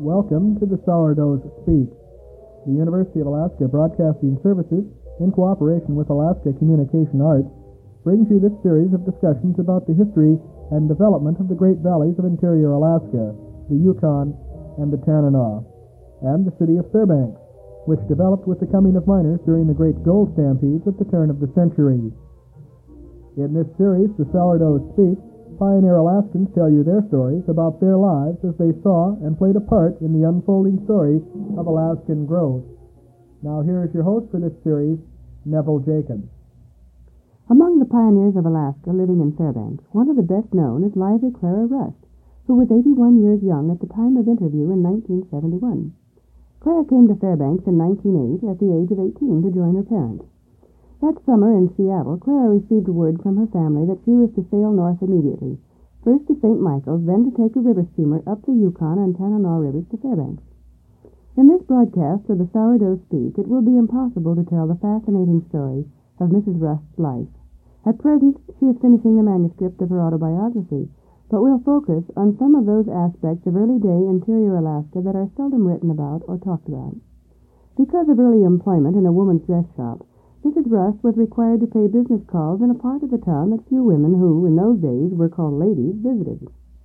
Welcome to the Sourdoughs Speak. The University of Alaska Broadcasting Services, in cooperation with Alaska Communication Arts, brings you this series of discussions about the history and development of the Great Valleys of interior Alaska, the Yukon, and the Tanana, and the city of Fairbanks, which developed with the coming of miners during the great gold stampedes at the turn of the century. In this series, the Sourdoughs Speak, pioneer Alaskans tell you their stories about their lives as they saw and played a part in the unfolding story of Alaskan growth. Now here is your host for this series, Neville Jacobs. Among the pioneers of Alaska living in Fairbanks, one of the best known is lively Clara Rust, who was 81 years young at the time of interview in 1971. Clara came to Fairbanks in 1908 at the age of 18 to join her parents. That summer in Seattle, Clara received word from her family that she was to sail north immediately, first to St. Michael's, then to take a river steamer up the Yukon and Tanana rivers to Fairbanks. In this broadcast of the Sourdoughs Speak, it will be impossible to tell the fascinating story of Mrs. Rust's life. At present, she is finishing the manuscript of her autobiography, but we'll focus on some of those aspects of early-day interior Alaska that are seldom written about or talked about. Because of early employment in a woman's dress shop, Mrs. Rust was required to pay business calls in a part of the town that few women who, in those days, were called ladies, visited.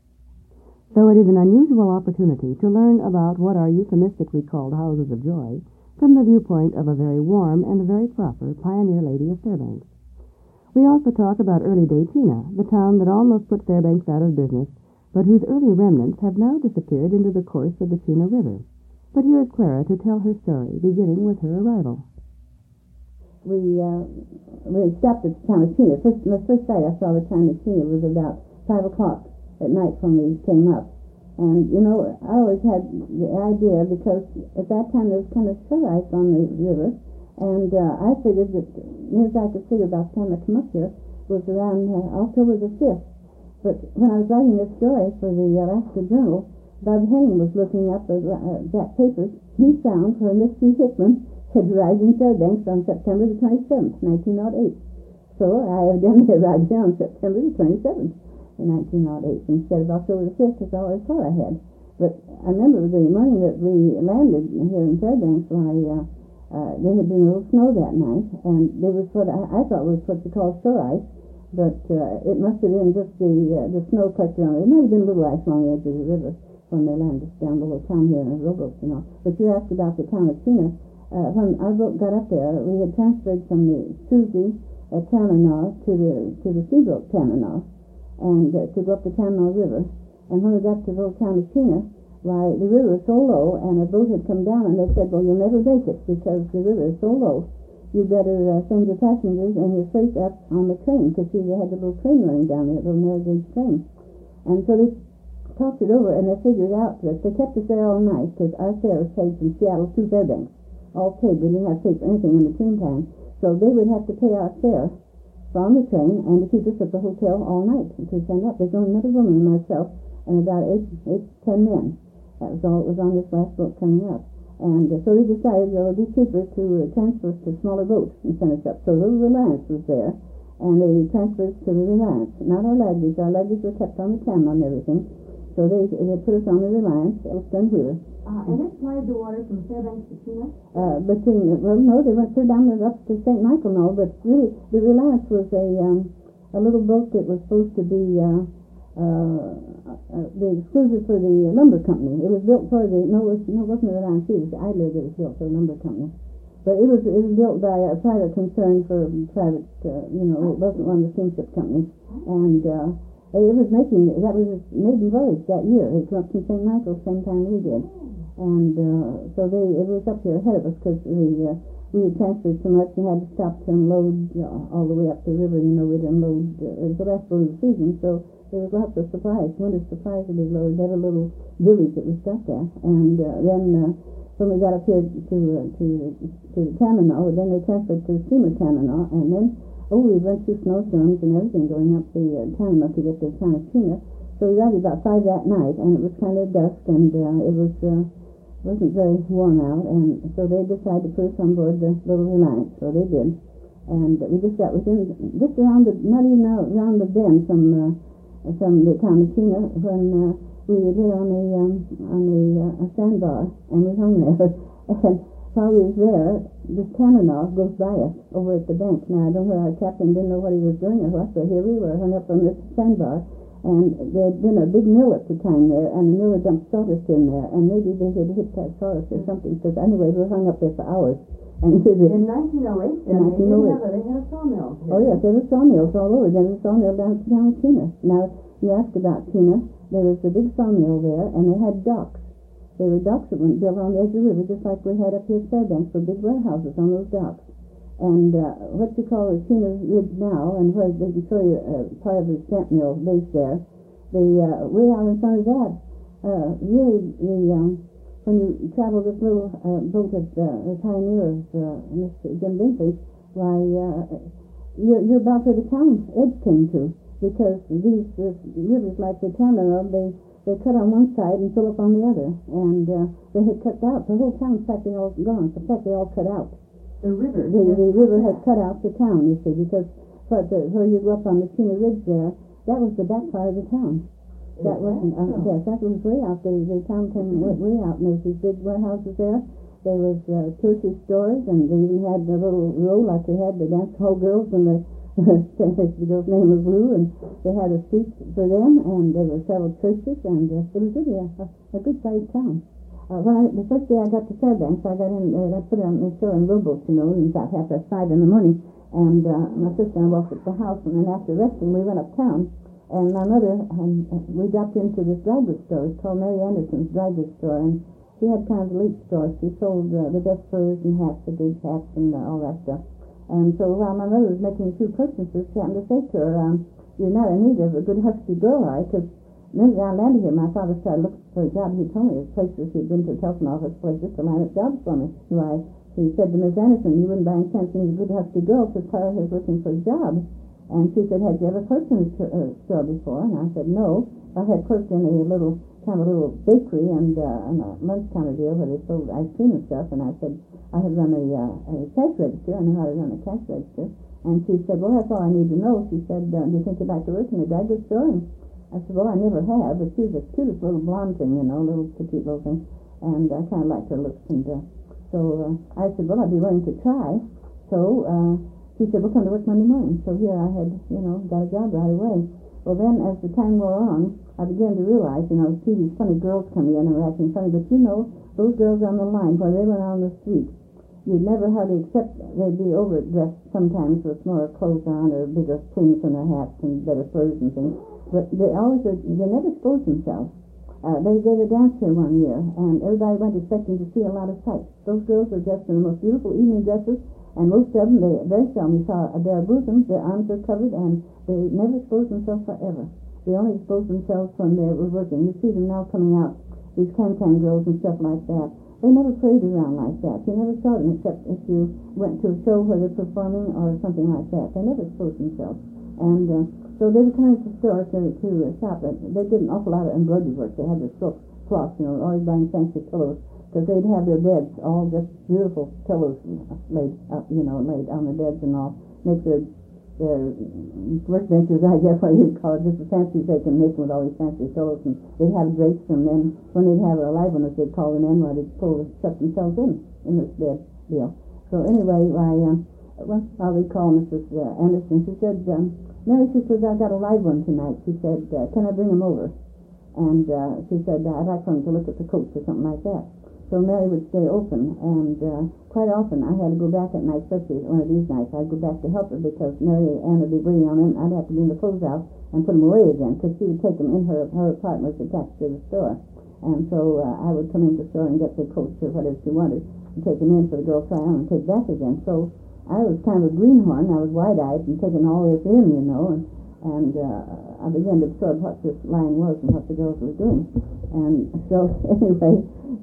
So it is an unusual opportunity to learn about what are euphemistically called houses of joy from the viewpoint of a very warm and very proper pioneer lady of Fairbanks. We also talk about early-day Tina, the town that almost put Fairbanks out of business, but whose early remnants have now disappeared into the course of the Chena River. But here is Clara to tell her story, beginning with her arrival. We stopped at the town of Chena. The first sight I saw the town of Chena was about 5 o'clock at night when we came up. And, you know, I always had the idea, because at that time there was kind of shore ice on the river, and I figured that, near as I could figure about the time I come up here, was around October the 5th. But when I was writing this story for the Alaska Journal, Bob Henning was looking up that papers. He found where Miss C. Hickman had arrived in Fairbanks on September the 27th, 1908. So I evidently arrived here on September the 27th in 1908 instead of October the 5th, as I always thought I had. But I remember the morning that we landed here in Fairbanks, why there had been a little snow that night, and there was what I thought was what you call shore ice, but it must have been just the snow collected on it. It might have been a little ice along the edge of the river when they landed down below town here in a rowboat, you know. But you asked about the town of Chena. When our boat got up there, we had transferred from the Susie Tanana to the Seabrook Tanana, and to go up the Tanana River. And when we got to the little town of Chena, why, the river was so low, and a boat had come down, and they said, well, you'll never make it because the river is so low. You better send your passengers and your freight up on the train, because they had the little train running down there, the little narrow gauge train. And so they talked it over, and they figured out that they kept us there all night, because our fare was paid from Seattle to Fairbanks. All paid. We didn't have to pay for anything in between time. So they would have to pay our fare from the train and to keep us at the hotel all night to send up. There's only another woman and myself and about 10 men. That was all it was on this last boat coming up. And so they decided it would be cheaper to transfer us to a smaller boat and send us up. So the Reliance was there, and they transferred us to the Reliance. Not our luggage. Our luggage was kept on the Tanana and everything. So they put us on the Reliance, Elston Wheeler. And it plied the water from Fairbanks to Chena? No, they went clear down there up to St. Michael, no, but really, the Reliance was a little boat that was supposed to be the exclusive for the lumber company. It was built for it wasn't the Reliance, it was the Idler that was built for the lumber company. But it was built by a private concern for private, it wasn't one of the steamship companies. And it was that was its maiden voyage that year. It came up from St. Michael same time we did. And so it was up here ahead of us because we had transferred so much and had to stop to unload all the way up the river. You know, we'd unload, it was the last boat of the season, so there was lots of supplies. Winter supplies would be loaded. Every little village that we stopped at. And then when we got up here to the Tanana, then they transferred to the steamer Tanana, and then we went through snowstorms and everything going up the Tanana to get to the town of Chena. So we got about 5 that night, and it was kind of dusk, and it wasn't very warm out, and so they decided to put us on board the little Reliance. So they did, and we just got within, just around the, not even around the bend from the town of Chena, when we lay on the sandbar, and we hung there. And while we was there, this Tanana goes by us over at the bank. Now, I don't know, our captain didn't know what he was doing or what, but here we were hung up on this sandbar. And there had been a big mill at the time there, and the miller dumped sawdust in there, and maybe they had hit that sawdust or something, because anyway, we were hung up there for hours. And in 1908, in 1908. They had a sawmill. Oh, yes, there were sawmills all over. There was a sawmill down at Chena. Now, you asked about Chena. There was a big sawmill there, and they had docks. There were docks that went built on the edge of the river, just like we had up here at Fairbanks, for big warehouses on those docks. And what you call the Chena Ridge now, and where they can show you part of the stamp mill base there, way out in front of that, really, when you travel this little boat at the Pioneer of Mr. Jim Binkley, why, you're about where the town edge came to, because these rivers like the Tanana, they cut on one side and fill up on the other, and they had cut out. The whole town's practically all gone. In fact, they all cut out. The river? The river has cut out the town, you see, because where you go up on the Chena Ridge there, that was the back part of the town. That wasn't, yes, that was way out. The town came way out, and there was these big warehouses there. There was 2 or 3 stores, and they even had a little row like they had the dance hall girls, and the girl's name was Lou, and they had a street for them, and there were several churches, and it was really a good-sized town. The first day I got to Fairbanks, I got in, I put on the show in rowboat, about 5:30 in the morning, and my sister and I walked up the house, and then after resting, we went uptown, and my mother, we dropped into this dry goods store. It's called Mary Anderson's Dry Goods Store, and she had kind of a elite store. She sold the best furs and hats, the big hats, and all that stuff. And so while my mother was making 2 purchases, she happened to say to her, you're not in need of a good husky girl, are you? Because then I landed here, my father started looking for a job. He told me his places, he'd been to a telephone office places to line up jobs for me. Why, he said to Miss Anderson, you wouldn't by any chance need a good husky girl, because Clara is looking for a job. And she said, had you ever clerked in a store before? And I said, no. I had clerked in a little bakery and a lunch counter deal where they sold ice cream and stuff. And I said, I had run a cash register. I know how to run a cash register. And she said, well, that's all I need to know. She said, do you think you'd like to work in a dry goods store? And I said, well, I never have. But she was the cutest little blonde thing, little petite little thing. And I kind of liked her looks. And so I said, well, I'd be willing to try. So she said, we'll come to work Monday morning. So here I had, got a job right away. Well, then, as the time wore on, I began to realize, see these funny girls coming in and were acting funny, but those girls on the line, while they went on the street, you'd never hardly accept they'd be overdressed sometimes with more clothes on or bigger plumes on their hats and better furs and things, but they never exposed themselves. They gave a dance here one year, and everybody went expecting to see a lot of sights. Those girls were dressed in the most beautiful evening dresses, and most of them, they very seldom saw a bare bosom. Their arms were covered, and they never exposed themselves forever. They only exposed themselves when they were working. You see them now coming out, these can-can girls and stuff like that. They never paraded around like that. You never saw them except if you went to a show where they're performing or something like that. They never exposed themselves. And so they would come into the store to shop. They did an awful lot of embroidery work. They had the silk cloth, always buying fancy pillows, because they'd have their beds, all just beautiful pillows laid on the beds and all, make their workbenches, I guess what you'd call it, just as fancy as they can make them with all these fancy pillows, and they'd have drapes, and then when they'd have a live one, as they'd call them in, they'd shut themselves in this bed deal. So anyway, once I would call Mrs. Anderson, she said, Mary, she says, I've got a live one tonight. She said, can I bring him over? And she said, I'd like for him to look at the coats or something like that. So Mary would stay open, and quite often I had to go back at night, especially one of these nights. I'd go back to help her because Mary Ann would be waiting on them. I'd have to bring the clothes out and put them away again because she would take them in her apartment was attached to the store. And so I would come into the store and get the coats or whatever she wanted and take them in for the girl to try on and take back again. So I was kind of a greenhorn. I was wide-eyed and taking all this in, and I began to absorb what this line was and what the girls were doing. And so anyway,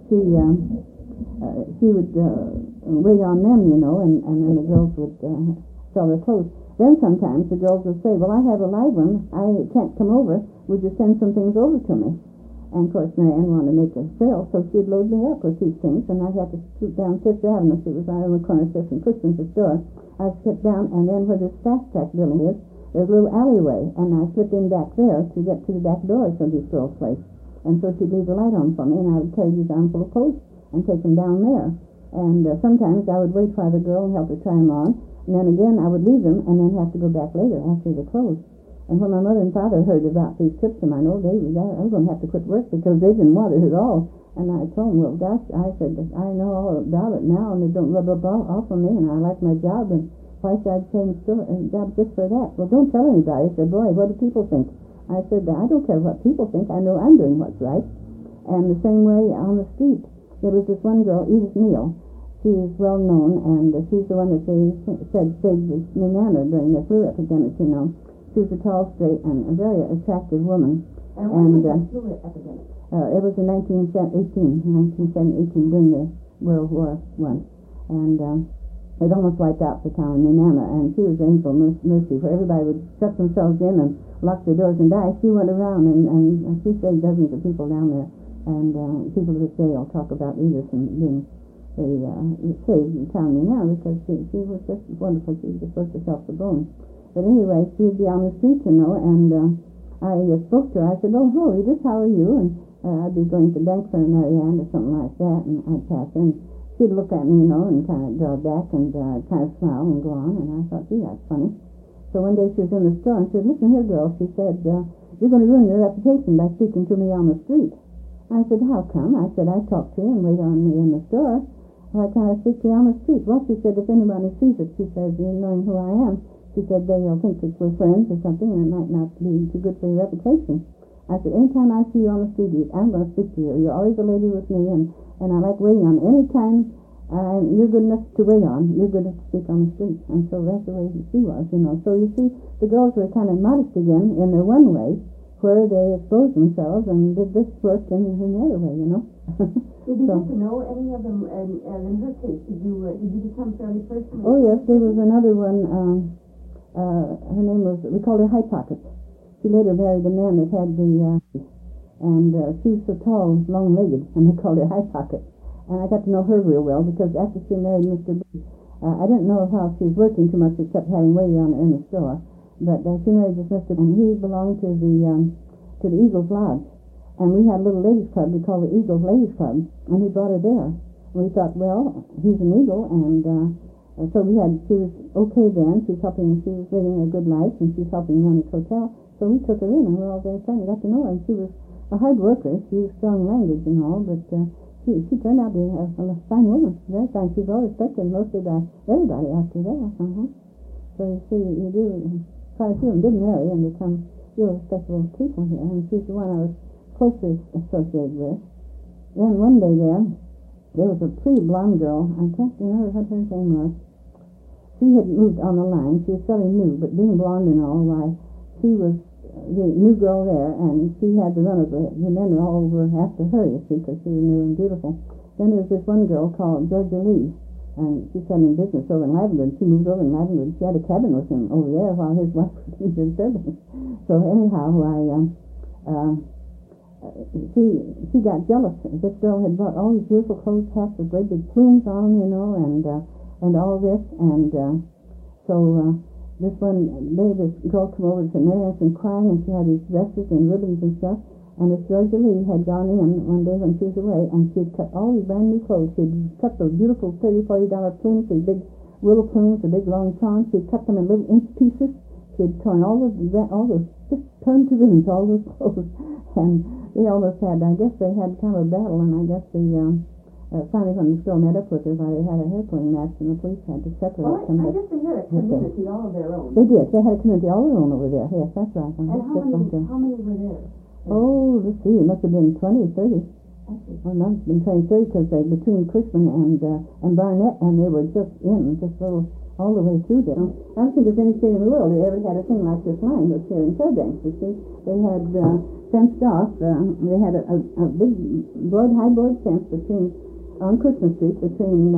she would wait on them, and then the girls would sell their clothes. Then sometimes the girls would say, well, I have a live one. I can't come over. Would you send some things over to me? And, of course, Mary Ann wanted to make a sale, so she'd load me up with these things, and I'd have to shoot down Fifth Avenue. She was right on the corner of Fifth and Cushman's store. I'd skip down, and then where this fast-track building is, there's a little alleyway, and I slip in back there to get to the back doors of these girls' place. And so she'd leave the light on for me, and I would carry these armful of clothes and take them down there. And sometimes I would wait for the girl and help her try them on. And then again, I would leave them and then have to go back later after the clothes. And when my mother and father heard about these trips of mine, old babies, I was going to have to quit work because they didn't want it at all. And I told them, well, gosh, I said, I know all about it now, and it don't rub off on me, and I like my job, and why should I change job just for that? Well, don't tell anybody. I said, boy, what do people think? I said, I don't care what people think. I know I'm doing what's right. And the same way on the street, there was this one girl, Edith Neal. She is well known, and she's the one that they said saved Nenana during the flu epidemic, you know. She was a tall, straight, and a very attractive woman. And when was the flu epidemic? It was in 1918 during the World War I. And it almost wiped out the town of Nenana, and she was angel mercy, where everybody would shut themselves in and lock their doors and die. She went around, and she saved dozens of people down there. And people to this day will talk about Edith and being saved in town now because she was just wonderful. She just worked herself to bone. But anyway, she would be on the street, you know, and I spoke to her. I said, oh, Edith, how are you? And I'd be going to bank for Marianne or something like that, and I'd pass her, and she'd look at me, you know, and kind of draw back and kind of smile and go on, and I thought, gee, that's funny. So one day she was in the store, and she said, listen here, girl, she said, you're going to ruin your reputation by speaking to me on the street. I said, how come? I said, I talk to you and wait on me in the store. Why can't I speak to you on the street? Well, she said, if anybody sees it, she says, you knowing who I am, she said, they'll think that we're friends or something, and it might not be too good for your reputation. I said, anytime I see you on the street, I'm going to speak to you. You're always a lady with me, and I like waiting on. Anytime you're good enough to wait on, you're good enough to speak on the street. And so that's the way she was, you know. So you see, the girls were kind of modest again in their one way, where they exposed themselves and did this work in the other way, you know. Did you get to know any of them? And in her case, did you become fairly personal? Oh, yes, there was another one. Her name was, we called her High Pocket. She later married a man that had the, and she was so tall, long-legged, and they called her High Pocket. And I got to know her real well because after she married Mr. B, I didn't know how she was working too much except having waited on her in the store. But she married this Mr. B, and he belonged to the Eagles Lodge. And we had a little ladies' club we called the Eagles Ladies Club, and he brought her there. And we thought, well, he's an eagle, and so she was okay then. She was living a good life, and she was helping run his hotel. So we took her in, and we were all very friendly. Got to know her, and she was a hard worker. She used strong language and all, but she turned out to be a fine woman, very fine. She was all respected mostly by everybody after that. So you see, you do quite a few of them didn't marry and become real respectable people here, and she's the one I was closely associated with. Then one day there was a pretty blonde girl. I can't remember what her name was. She had moved on the line. She was fairly new, but being blonde and all, why, she was the new girl there, and she had the run of the men were all over after her, you see, because she was new and beautiful. Then there was this one girl called Georgia Lee, and she was in business over in Lavender. She moved over in Lavender. She had a cabin with him over there while his wife was in his serving. So anyhow, she got jealous. This girl had bought all these beautiful clothes, hats with great big plumes on them, you know, and all this, and so this one day, this girl came over to Marianne and crying, and she had these dresses and ribbons and stuff. And this Georgia Lee had gone in one day when she was away, and she had cut all these brand new clothes. She had cut those beautiful $30, $40 plumes, these big willow plumes, the big long prongs. She had cut them in little inch pieces. She had torn all those just turned to ribbons, all those clothes. And they almost had, I guess they had kind of a battle, and I guess finally when this girl met up with her, while they had a hair pulling match, and the police had to separate them. I guess they had a community all of their own. They did. They had a community all their own over there. Yes, that's right. And how many were there? Oh, let's see. It must have been 20, 30. Well, no, it's been 20, 30 because between Cushman and Barnett, and they were just little, all the way through there. I don't think there's any state in the world that ever had a thing like this line that's here in Fairbanks. You see, they had fenced off. They had a big high board fence on Cushman Street between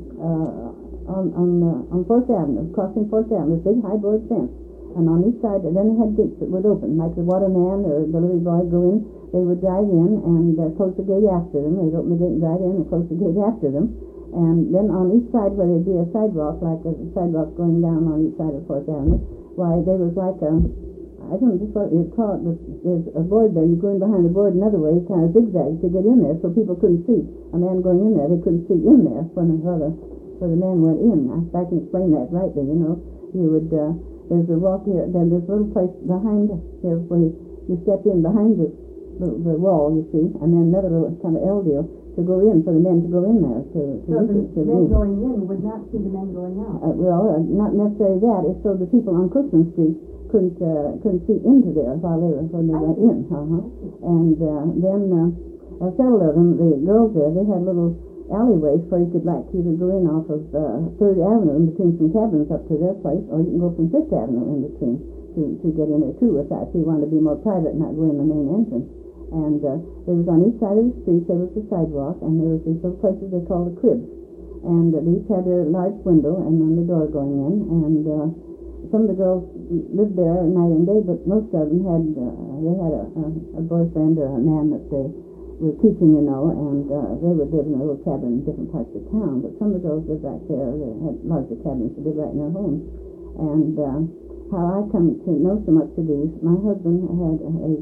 on 4th Avenue, crossing 4th Avenue, this big high board fence. And on each side, and then they had gates that would open, like the waterman or the delivery boy go in. They would drive in and close the gate after them. They'd open the gate and drive in and close the gate after them. And then on each side, where there'd be a sidewalk, like a sidewalk going down on each side of 4th Avenue, why, there was like I don't know just what you call it, but there's a board there. You go in behind the board another way, kind of zigzag to get in there, so people couldn't see a man going in there. They couldn't see in there when the man went in. If I can explain that rightly, you know, you would. There's a walk here. Then there's a little place behind here where you step in behind the wall, you see, and then another little kind of L deal to go in for the men to go in there. So the men going in would not see the men going out. Not necessarily that. It's so the people on Christmas Street couldn't see into there when they went in. And then several of them, the girls there, they had little alleyways where you could go in off of 3rd Avenue in between some cabins up to their place, or you can go from 5th Avenue in between to get in there too if you wanted to be more private and not go in the main entrance. And there was on each side of the street there was the sidewalk, and there was these little places they called the cribs, and these had a large window and then the door going in, and some of the girls lived there night and day, but most of them had a boyfriend or a man that they were teaching, you know, and they would live in a little cabin in different parts of town. But some of the girls lived right there. They had larger cabins that lived right in their homes. And how I come to know so much of these, my husband had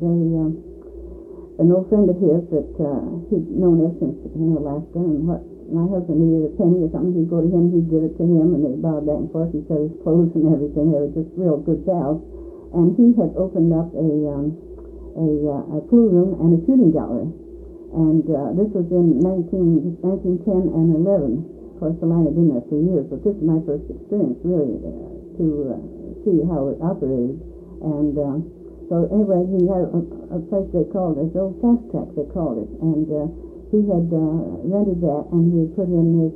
an old friend of his that he'd known ever since in Alaska, and what my husband needed a penny or something, he'd go to him, he'd give it to him, and they'd borrow back and forth each other's clothes and everything. They were just real good pals. And he had opened up a pool room and a shooting gallery. And this was in 1910 and 11. Of course, the line had been there for years, but this is my first experience, really, to see how it operated. And so anyway, he had a place they called it, the old Fast Track they called it, and he had rented that, and he had put in his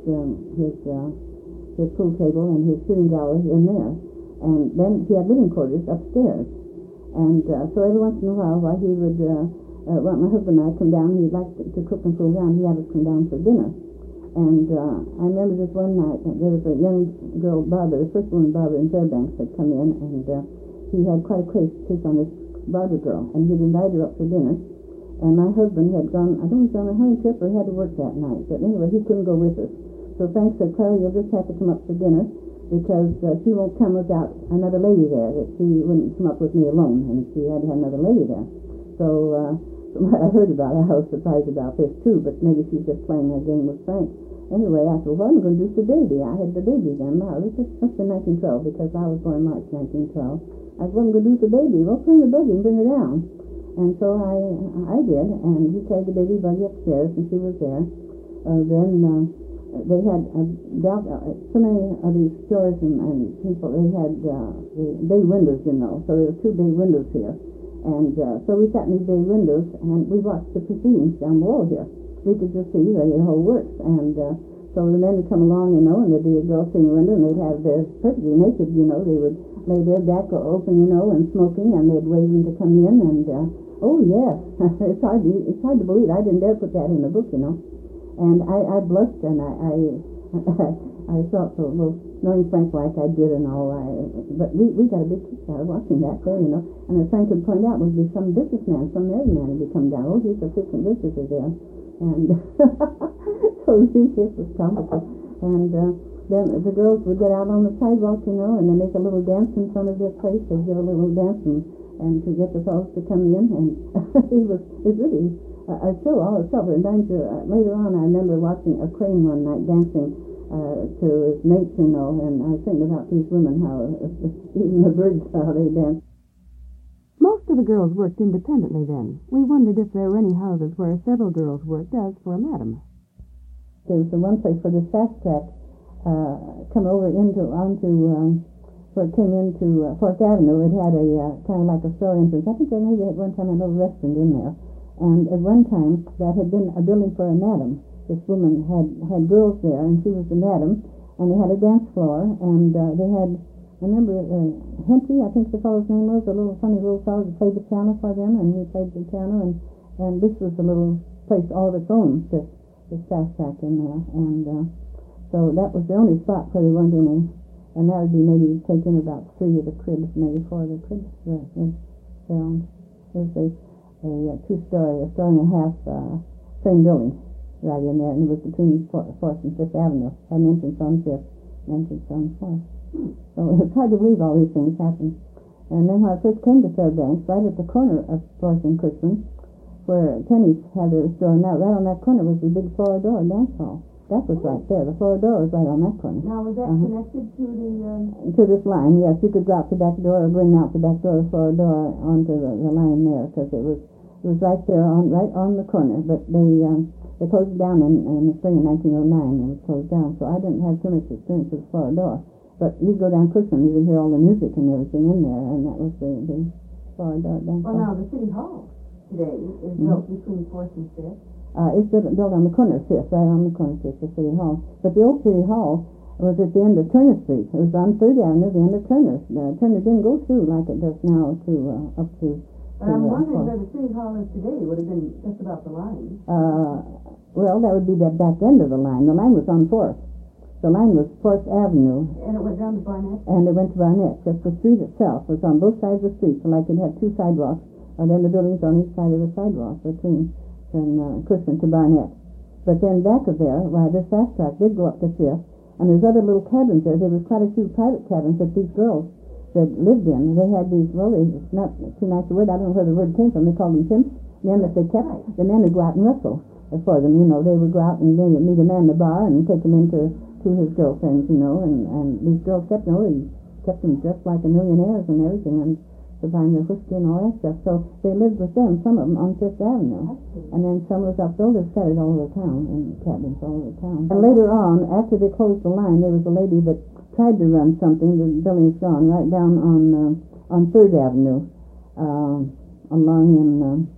pool table and his shooting gallery in there. And then he had living quarters upstairs. And so every once in a while he would want my husband and I come down, he'd like to cook and fool around, he'd have us come down for dinner. And I remember this one night, there was a young girl, Barbara, the first woman, Barbara, in Fairbanks, had come in, and he had quite a case on this Barbara girl, and he'd invited her up for dinner. And my husband had gone, I don't know if he was on a hunting trip or he had to work that night, but anyway, he couldn't go with us. So Frank said, Clara, you'll just have to come up for dinner, because she won't come without another lady there, that she wouldn't come up with me alone, and she had to have another lady there. So from what I heard about it, I was surprised about this too, but maybe she's just playing a game with Frank. Anyway, I said, well, I'm going to do the baby. I had the baby then. Wow, this must have been 1912, because I was born March 1912. I said, well, I'm going to do the baby. Well, put in the buggy and bring her down. And so I did, and he carried the baby buggy upstairs, and she was there. Then they had so many of these stores and people, they had the bay windows, you know, so there were 2 bay windows here. And so we sat in these bay windows, and we watched the proceedings down below here. We could just see the whole works. And so the men would come along, you know, and there'd be a girl sitting in the window, and they'd have their perfectly naked, you know, they would lay their back open, you know, and smoking, and they'd wave them to come in, and oh yes, it's hard to believe. I didn't dare put that in the book, you know. And I blushed, and I felt so little, knowing Frank like I did and all. But we got a big kick out of watching that there, you know. And as Frank would point out, would be some businessman, some married man would be come down. Oh, he's a frequent visitor there. And so it was comical. And then the girls would get out on the sidewalk, you know, and they make a little dance in front of their place. They'd give a little dance and to get the fellows to come in. And it's really a show all itself. And later on, I remember watching a crane one night dancing to his mates, you know, and I was thinking about these women, how even the birds, how they dance. Most of the girls worked independently then. We wondered if there were any houses where several girls worked as for a madam. There was the one place where this Fast Track come over onto where it came into 4th Avenue. It had a kind of like a store entrance. I think they maybe at one time a little restaurant in there. And at one time that had been a building for a madam. This woman had girls there, and she was the madam. And they had a dance floor, and they had, I remember Henty, I think the fellow's name was, a little funny little fellow that played the piano for them, and he played the piano, and this was a little place all of its own, this Fast Track in there. And so that was the only spot where there weren't any, and that would be maybe taking about 3 of the cribs, maybe 4 of the cribs found. There's a 2-story, a story and a half frame building right in there, and it was between 4th and 5th Avenue. Had an entrance on 5th, an entrance on 4th. So it's hard to believe all these things happened. And then when I first came to Fairbanks, right at the corner of 4th and Cushman, where Kenny's had their store, now right on that corner was the big Floridor dance hall. That was right there. The Floridor was right on that corner. Now, was that connected to the... To this line, yes. You could go out the back door or go in out the back door of the Floridor onto the line there, because it was right there, right on the corner. But they closed it down in the spring of 1909. It was closed down, so I didn't have too much experience with the Floridor. But you go down Cushman, you could hear all the music and everything in there, and that was the Floridor dance hall. Well, now, the City Hall today is built between 4th and 5th. It's built on the corner of 5th, right on the corner of 5th, the City Hall. But the old City Hall was at the end of Turner Street. It was on 3rd Avenue, the end of Turner. Turner didn't go through like it does now up to... But I'm wondering where the City Hall is today. It would have been just about the line. Well, that would be the back end of the line. The line was on 4th. The line was 4th Avenue. And it went down to Barnett? And it went to Barnett. Just the street itself was on both sides of the street, so like it had two sidewalks, and then the buildings on each side of the sidewalk between Cushman to Barnett. But then back of there, this fast track did go up to 5th, and there's other little cabins there. There was quite a few private cabins that these girls that lived in. They had these, well, it's not too nice a word, I don't know where the word came from. They called them pimps. Men that they kept, the men would go out and wrestle for them, They would go out and they would meet a man in the bar and take him into his girlfriends, and these girls kept them dressed like a millionaires and everything, and supplying their whiskey and all that stuff. So they lived with them, some of them on 5th Avenue. And then some was up there, they're scattered all over town, in cabins all over town. And later on, after they closed the line, there was a lady that tried to run something, the building's gone, right down on 3rd Avenue, along in,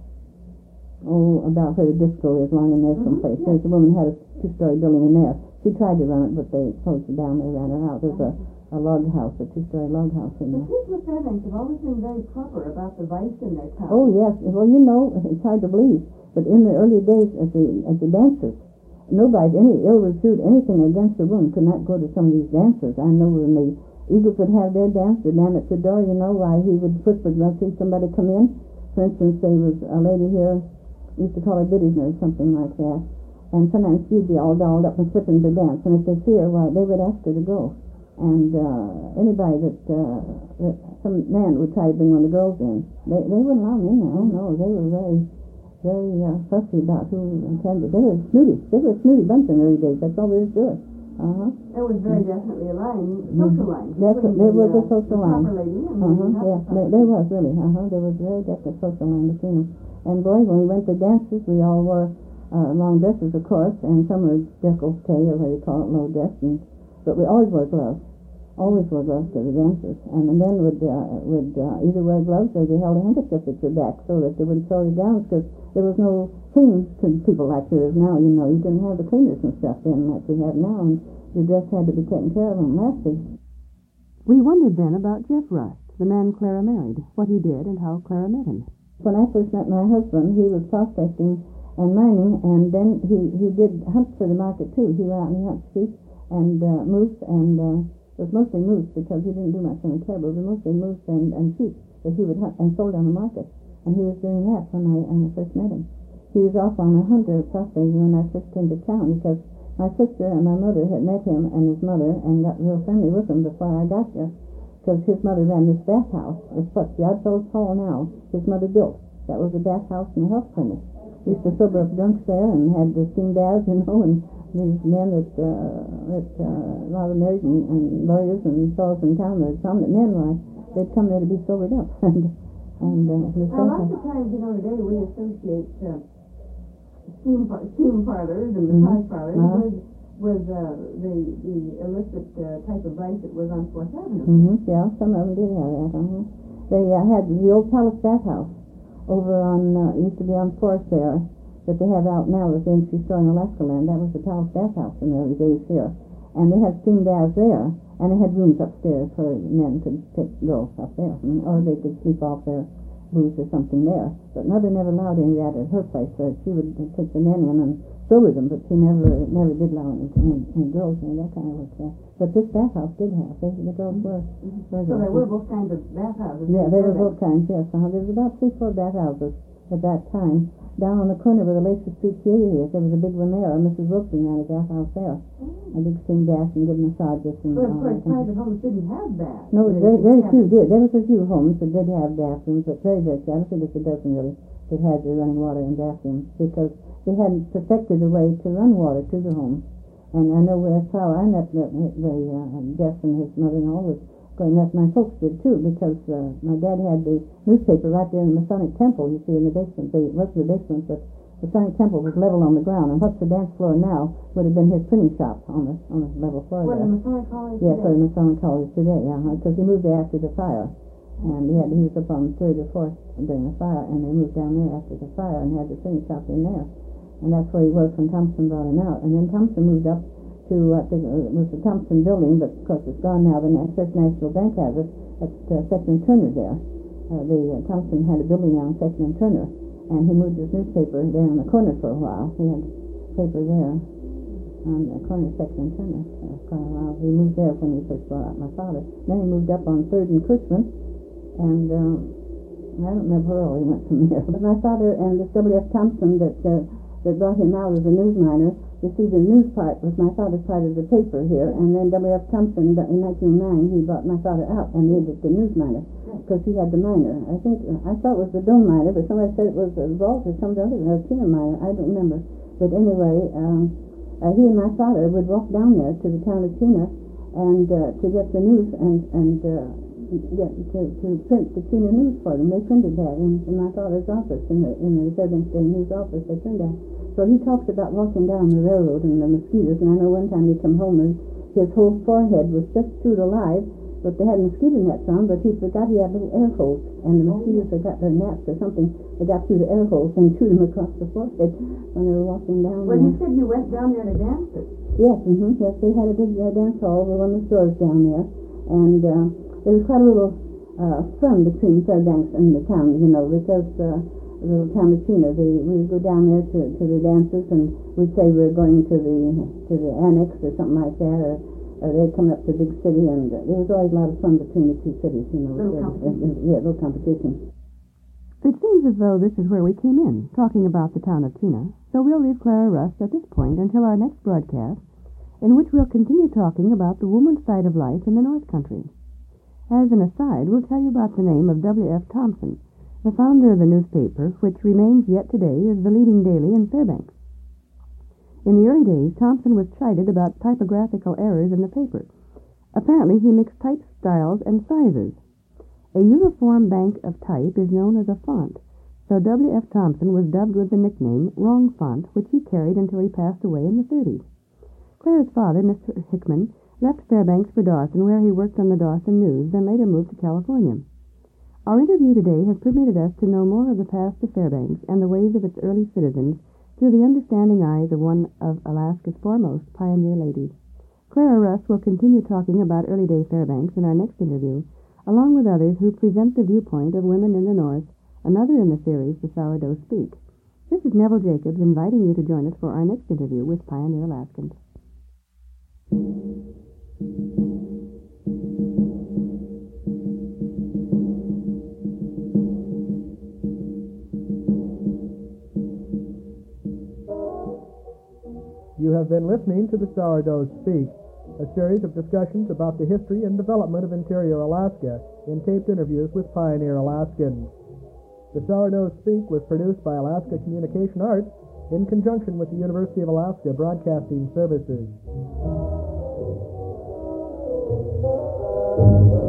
about where the disco is, along in there someplace. There's a woman had a two-story building in there. She tried to run it, but they closed it down, they ran her out. There's a log house, a two-story log house in there. The people of Fairbanks have always been very proper about the vice in their town. Oh, yes. Well, it's hard to believe, but in the early days at the dances, nobody, any ill repute, anything against a woman could not go to some of these dances. I know when the Eagles would have their dance, the man at the door, why he would whisper, they'll see somebody come in. For instance, there was a lady here, we used to call her Biddy or something like that, and sometimes she'd be all dolled up and slipping to dance, and if they see her, why, they would ask her to go. And anybody that some man would try to bring one of the girls in, they wouldn't allow them in there. Oh, no, they were very, very fussy about who attended. They were snooty. They were a snooty bunch in the early days. That's all there is to it. There was very definitely a line, social line. There was a social line. Proper lady and yeah, there was really. There was very definite social line between them. And boy, when we went to dances, we all wore long dresses, of course, and some were décolleté, or what do you call it, low dress, but we always wore gloves. Always wore gloves to the dances, and then would either wear gloves or they held a handkerchief at your back so that they wouldn't throw you down, because there was no cleaning to people like there is now. You didn't have the cleaners and stuff then like we have now, and your dress had to be taken care of and lasted. We wondered then about Jeff Rust, the man Clara married, what he did and how Clara met him. When I first met my husband, he was prospecting and mining, and then he did hunt for the market too. He went out and he hunted sheep and moose, and it was mostly moose because he didn't do much on the caribou, but mostly moose and sheep that he would hunt and sold on the market. And he was doing that when I first met him. He was off on a hunter prospecting when I first came to town, because my sister and my mother had met him and his mother and got real friendly with him before I got here, because his mother ran this bathhouse. It's what the Oddfellows Hall now, his mother built. That was a bathhouse and a health clinic. He used to sober up drunks there and had the steam baths, and these men that a lot of married and lawyers and fellows in town, the prominent men, they'd come there to be sobered up. and now, lots of times, today we associate steam parlors and massage parlors with the illicit type of vice that was on 4th Avenue. Yeah, some of them did have that. They had the old Palace Bathhouse over on, used to be on 4th there, that they have out now with the industry store in Alaska Land. That was the Palace Bathhouse in the early days here. And they had steam baths there, and they had rooms upstairs where men could take girls up there, or they could sleep off their booze or something there. But Mother never allowed any of that at her place, so she would take the men in and sober them, but she never did allow any girls in that kind of work there. But this bathhouse did have, the girls were. So there were both kinds of bathhouses. Yeah, there were both kinds, yes. There was about 3-4 bathhouses at that time. down on the corner where the Lacer Street Theater is. There was a big one there. Mrs. Wilson ran a bath house there. A big steam bath and give massages. And But of course, private homes didn't have baths. no, very few did. There was a few homes that did have bathrooms, but very few. I don't think it's a dozen really that had the running water and bathrooms because they hadn't perfected a way to run water to the homes. And I know that's how I met the Jeff and his mother-in-law was going. That's my folks did too, because my dad had the newspaper right there in the Masonic Temple. You see, in the basement. It wasn't the basement, but the Masonic Temple was level on the ground, and what's the dance floor now would have been his printing shop on the level floor. Where there. the Masonic Hall is Yes, today? where the Masonic Hall is today. Because he moved there after the fire, and he was up on the third or fourth during the fire, and they moved down there after the fire and had the printing shop in there. And that's where he worked when Thompson brought him out. And then Thompson moved up to it was the Thompson building, but of course it's gone now. The First National Bank has it at Second and Turner there. Thompson had a building now on Second and Turner, and he moved his newspaper there on the corner for a while. He had paper there on the corner of Second and Turner for quite a while. He moved there when he first brought out my father. Then he moved up on Third and Cushman, and I don't remember where all he went from there. But my father and this W.F. Thompson that brought him out as a news miner. You see, the news part was my father's part of the paper here, and then W.F. Thompson, in 1909, he brought my father out and made it the news miner, because he had the miner. I thought it was the dome miner, but somebody said it was a vault or something other than a Tina miner. I don't remember. But anyway, he and my father would walk down there to the town of Tina and to get the news and to print the Tina news for them. They printed that in my father's office, in the Fairbanks Daily News office. They printed that. So he talks about walking down the railroad and the mosquitoes, and I know one time he come home and his whole forehead was just chewed alive, but they had mosquito nets on, but he forgot he had little air holes, and the mosquitoes had got their nets or something. They got through the air holes and chewed them across the forehead when they were walking down Well, there. you said you went down there to dance it. Yes, yes, they had a big dance hall over one of the stores down there, and there was quite a little fun between Fairbanks and the town, because the little town of Tina, we would go down there to the dances, and we'd say we were going to the annex or something like that, or they'd come up to the big city, and there was always a lot of fun between the two cities, Little competition. Yeah, little competition. It seems as though this is where we came in, talking about the town of Tina, so we'll leave Clara Rust at this point until our next broadcast, in which we'll continue talking about the woman's side of life in the North Country. As an aside, we'll tell you about the name of W.F. Thompson, the founder of the newspaper, which remains yet today as the leading daily in Fairbanks. In the early days, Thompson was chided about typographical errors in the paper. Apparently, he mixed type styles and sizes. A uniform bank of type is known as a font, so W.F. Thompson was dubbed with the nickname Wrong Font, which he carried until he passed away in the 30s. Clara's father, Mr. Hickman, left Fairbanks for Dawson, where he worked on the Dawson News, then later moved to California. Our interview today has permitted us to know more of the past of Fairbanks and the ways of its early citizens through the understanding eyes of one of Alaska's foremost pioneer ladies. Clara Rust will continue talking about early-day Fairbanks in our next interview, along with others who present the viewpoint of women in the North, another in the series, The Sourdough Speak. This is Neville Jacobs inviting you to join us for our next interview with Pioneer Alaskans. You have been listening to The Sourdough Speak, a series of discussions about the history and development of interior Alaska in taped interviews with pioneer Alaskans. The Sourdough Speak was produced by Alaska Communication Arts in conjunction with the University of Alaska Broadcasting Services.